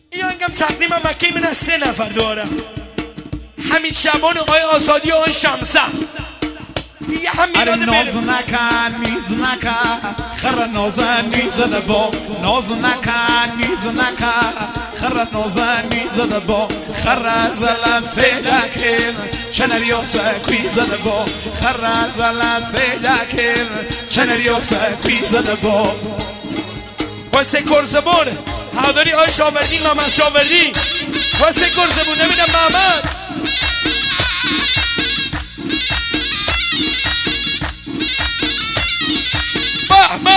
این هنگم تقدیم مکه من از 3 نفر دارم. حمید شبان و آقای آزادی و آقای شمسه. دیگه هم میراده ناز نکن میز نکن خر نازن میزده با ناز نکن میز نکن خر نازن میزده با خر زلت فیدکن چنریاس کویزده با خر زلت فیدکن چنریاس کویزده با واسه کرزبون هاداری آقای شاوردی محمد شاوردی واسه کرزبون نمیدم محمد بحبا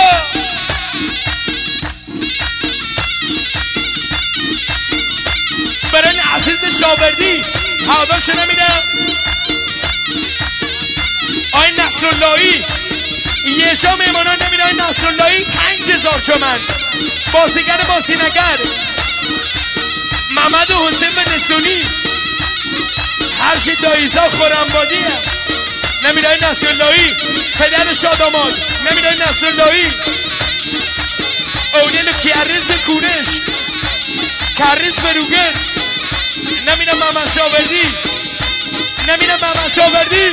برای عزیز شاوردی هادارشو نمیدم آقای نصراللهی یه شا میمانان نمیدم آقای نصراللهی 5000 تومن بازیگر بازینگر محمد و حسین به نسونی هرشی دایزا خورنبادی نمیدم آقای نصراللهی پدر شاداماد نمیدم آقای نصراللهی اونیل کیریز کورش کریز بروگر نمیدم محمد شاوردی نمیدم محمد شاوردی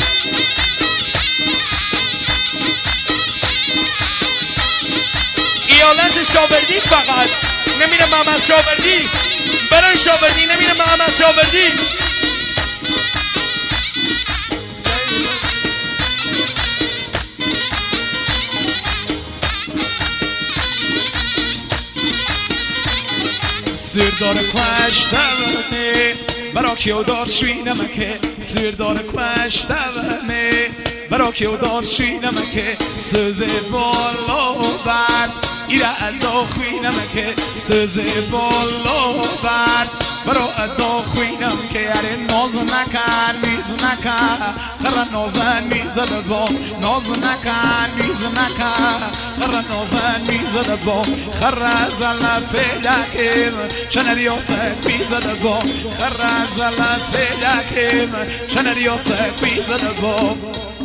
ایالت شاوردی فقط نمیدم محمد شاوردی برای شاوردی نمیدم محمد شاوردی سردار کشتمه برا کیو دار شوینمکه سردار کشتمه برا کیو دار شوینمکه سوز بالا بر ایره ادا خوینمکه سوز بالا بر برا ادا خوینم که اره ناز نکن میز نکن خر نازن میزده با ناز نکن میز نکن خر نازن میزده با خر زلت فیدکم چنریاست میزده با خر زلت فیدکم چنریاست میزده با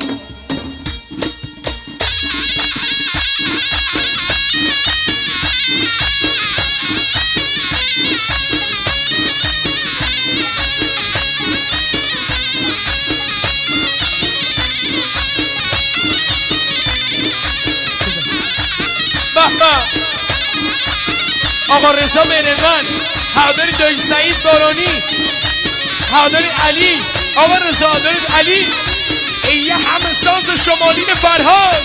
آقا رضا مهرگان هاداری دایی سعید بارانی هاداری علی آقا رضا هاداری علی ایه همه ساز شمالین فرهاد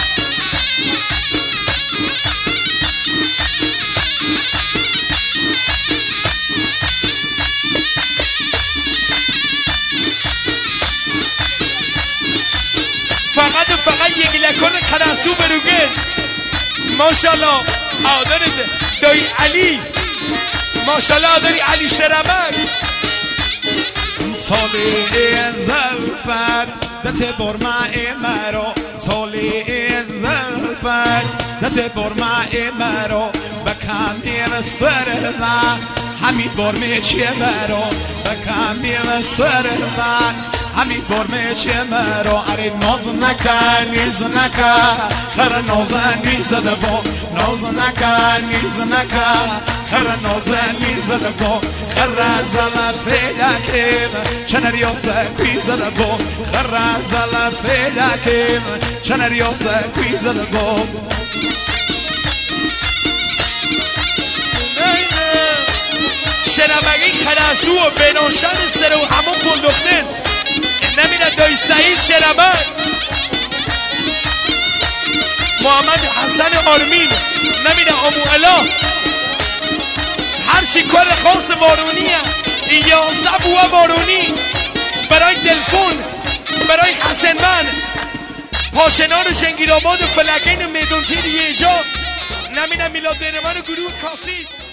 فقط یک لکن کرسو بروگه ماشالله هاداری دایی علی ماشالله داری علی شرمک طالع زلفت دت برمع مرا طالع زلفت دت برمع مرا بکمیر سر من همین برمه چیه مرا بکمیر سر من همین برمه چیه مرا اره ناز نکن نیز نکن خر نازن میزده با ناز نکن نیز نکن خر نازن میزده با خر زلت فیدکم چنریاست کویزده با خر زلت فیدکم چنریاست کویزده با شرمگی کرسو و بناشن سر و همون بندختن نمیدن دایی سعید شرمک محمد حسن آرمین نمیدن امو اله هرچی کار خاص بارونی این 11 بوه بارونی برای دلفون برای حسنمن پاشنان شنگیرآباد فلکین میدونچین یه جا نمیدن میلاد بینمان گروه کاسید